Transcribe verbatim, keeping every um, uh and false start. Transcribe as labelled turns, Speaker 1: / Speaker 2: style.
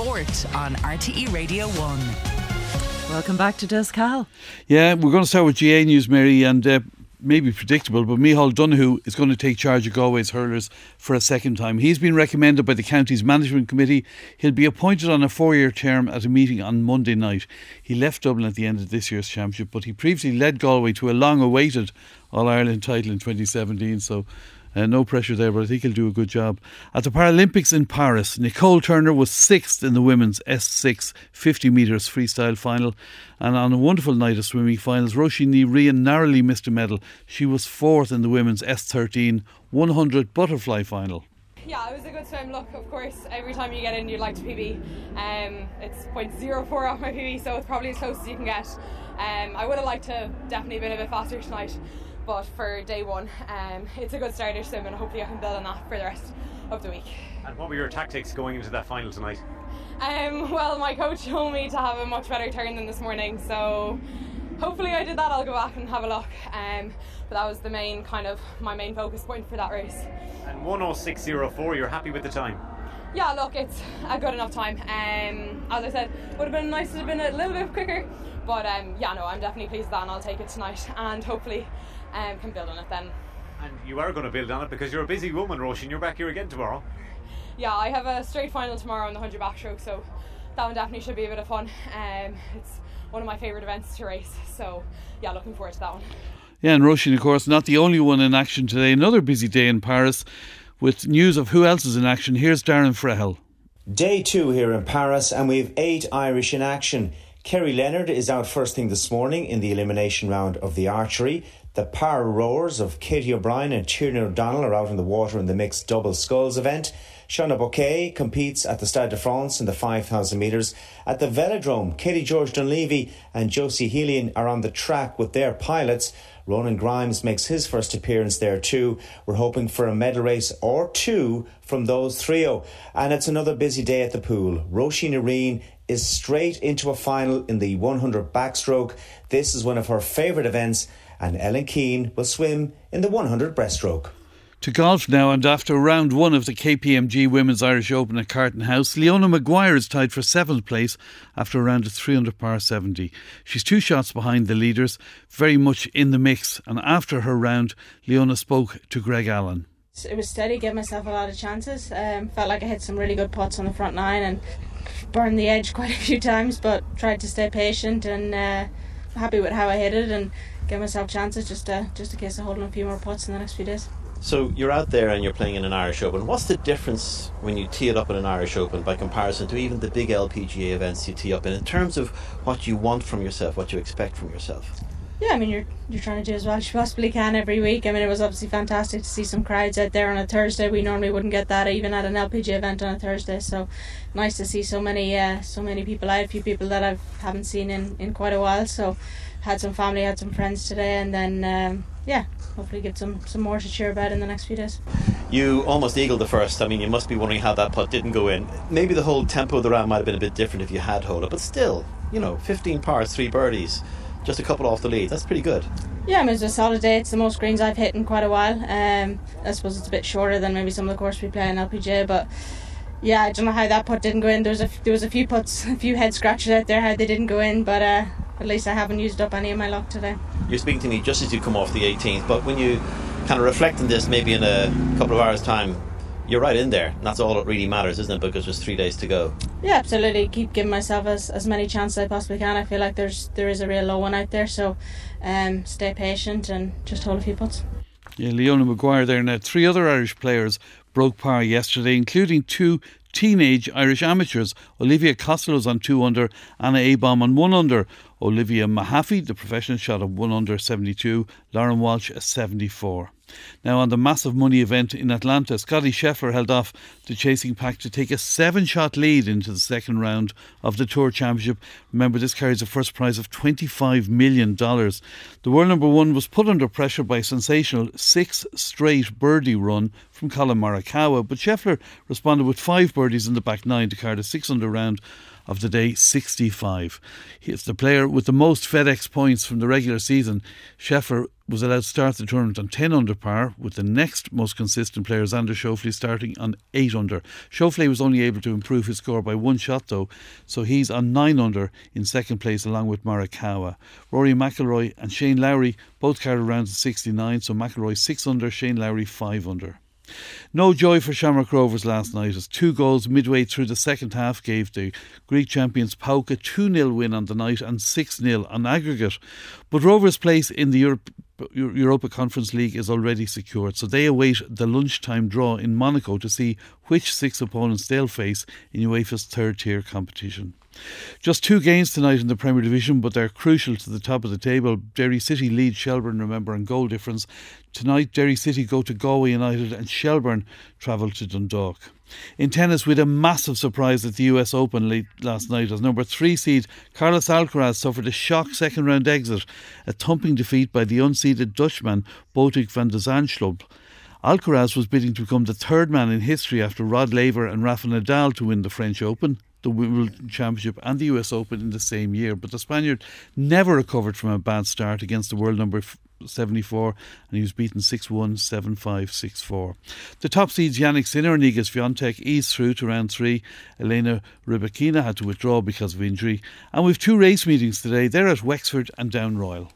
Speaker 1: Sport on R T E Radio one.
Speaker 2: Welcome back to Des Cal.
Speaker 3: Yeah, we're going to start with G A News, Mary, and uh, maybe predictable, but Micheál Donoghue is going to take charge of Galway's hurlers for a second time. He's been recommended by the county's management committee. He'll be appointed on a four-year term at a meeting on Monday night. He left Dublin at the end of this year's championship, but he previously led Galway to a long-awaited All-Ireland title in twenty seventeen, so Uh, no pressure there, but I think he'll do a good job. At the Paralympics in Paris, Nicole Turner was sixth in the women's S six fifty metres freestyle final. And on a wonderful night of swimming finals, Roisin Ní Riain narrowly missed a medal. She was fourth in the women's S thirteen one hundred butterfly final.
Speaker 4: Yeah, it was a good swim. Look, of course, every time you get in, you'd like to P B. Um, it's zero point zero four off my P B, so it's probably as close as you can get. Um, I would have liked to definitely been a bit faster tonight. But for day one, um, it's a good starter swim, and hopefully I can build on that for the rest of the week.
Speaker 5: And what were your tactics going into that final tonight?
Speaker 4: Um, well, my coach told me to have a much better turn than this morning, so hopefully I did that. I'll go back and have a look. Um, but that was the main kind of my main focus point for that race.
Speaker 5: And one oh six oh four, you're happy with the time?
Speaker 4: Yeah, look, it's a good enough time. Um, as I said, would have been nice to have been a little bit quicker, but um, yeah, no, I'm definitely pleased with that, and I'll take it tonight, and hopefully Um, can build on it then.
Speaker 5: And you are going to build on it because you're a busy woman, Roisin. You're back here again tomorrow.
Speaker 4: Yeah, I have a straight final tomorrow on the one hundred backstroke, so that one definitely should be a bit of fun. Um, it's one of my favourite events to race, so yeah, looking forward to that one.
Speaker 3: Yeah, and Roisin, of course, not the only one in action today. Another busy day in Paris with news of who else is in action. Here's Darren Frehel.
Speaker 6: Day two here in Paris, and we have eight Irish in action. Kerry Leonard is out first thing this morning in the elimination round of the archery. The para rowers of Katie O'Brien and Tierney O'Donnell are out in the water in the mixed double sculls event. Shauna Bouquet competes at the Stade de France in the five thousand metres. At the Velodrome, Katie George Dunleavy and Josie Helian are on the track with their pilots. Ronan Grimes makes his first appearance there too. We're hoping for a medal race or two from those trio. And it's another busy day at the pool. Roisin Ní Riain is straight into a final in the one hundred backstroke. This is one of her favourite events, and Ellen Keane will swim in the one hundred breaststroke.
Speaker 3: To golf now, and after round one of the K P M G Women's Irish Open at Carton House, Leona Maguire is tied for seventh place after a round of three under par seventy. She's two shots behind the leaders, very much in the mix, and after her round, Leona spoke to Greg Allen.
Speaker 7: It was steady, gave myself a lot of chances. Um, felt like I hit some really good putts on the front nine and burned the edge quite a few times, but tried to stay patient and uh, happy with how I hit it and gave myself chances just, uh, just in case of holding a few more putts in the next few days.
Speaker 8: So you're out there and you're playing in an Irish Open. What's the difference when you tee it up in an Irish Open by comparison to even the big L P G A events you tee up in, in terms of what you want from yourself, what you expect from yourself? Yeah,
Speaker 7: I mean, you're you're trying to do as well as you possibly can every week. I mean, it was obviously fantastic to see some crowds out there on a Thursday. We normally wouldn't get that even at an L P G A event on a Thursday. So nice to see so many uh, so many people out, a few people that I haven't seen in, in quite a while. So had some family, had some friends today, and then um, yeah, hopefully get some, some more to cheer about in the next few days.
Speaker 8: You almost eagled the first. I mean, you must be wondering how that putt didn't go in. Maybe the whole tempo of the round might have been a bit different if you had hold it, but still, you know, fifteen pars, three birdies, just a couple off the lead. That's pretty good.
Speaker 7: Yeah, I mean, it was a solid day. It's the most greens I've hit in quite a while. Um, I suppose it's a bit shorter than maybe some of the course we play in L P G A, but yeah, I don't know how that putt didn't go in. There was a, there was a few putts, a few head scratches out there how they didn't go in, but uh, at least I haven't used up any of my luck today.
Speaker 8: You're speaking to me just as you come off the eighteenth, but when you kind of reflect on this maybe in a couple of hours' time, you're right in there. And that's all that really matters, isn't it? Because there's three days to go.
Speaker 7: Yeah, absolutely. Keep giving myself as, as many chances as I possibly can. I feel like there's there is a real low one out there, so um, stay patient and just hold a few putts.
Speaker 3: Yeah, Leona Maguire there. Now, three other Irish players broke par yesterday, including two teenage Irish amateurs. Olivia Costello's on two under, Anna Abom on one under. Olivia Mahaffey, the professional, shot a one under seventy-two. Lauren Walsh a seventy-four. Now, on the massive money event in Atlanta, Scotty Scheffler held off the chasing pack to take a seven-shot lead into the second round of the Tour Championship. Remember, this carries a first prize of twenty-five million dollars. The world number one was put under pressure by a sensational six-straight birdie run from Colin Morikawa, but Scheffler responded with five birdies in the back nine to card a six-under round of the day, sixty-five. He's the player with the most FedEx points from the regular season. Scheffler was allowed to start the tournament on ten under par, with the next most consistent player, Xander Schauffele, starting on eight under. Schauffele was only able to improve his score by one shot though, so he's on nine under in second place along with Morikawa. Rory McIlroy and Shane Lowry both carried around to sixty-nine, so McIlroy six under, Shane Lowry five under. No joy for Shamrock Rovers last night, as two goals midway through the second half gave the Greek champions P A O K a two nil win on the night and six nil on aggregate. But Rovers' place in the Europe, Europa Conference League is already secured, so they await the lunchtime draw in Monaco to see which six opponents they'll face in UEFA's third tier competition. Just two games tonight in the Premier Division, but they're crucial to the top of the table. Derry City lead Shelbourne, remember, on goal difference. Tonight, Derry City go to Galway United and Shelbourne travel to Dundalk. In tennis, we had a massive surprise at the U S Open late last night, as number three seed Carlos Alcaraz suffered a shock second round exit, a thumping defeat by the unseeded Dutchman Botic van de Zandschulp. Alcaraz was bidding to become the third man in history after Rod Laver and Rafa Nadal to win the French Open, the Wimbledon Championship and the U S Open in the same year. But the Spaniard never recovered from a bad start against the world number seventy-four, and he was beaten six one, seven five, six four. The top seeds Yannick Sinner and Iga Swiatek eased through to round three. Elena Rybakina had to withdraw because of injury. And we've two race meetings today. They're at Wexford and Down Royal.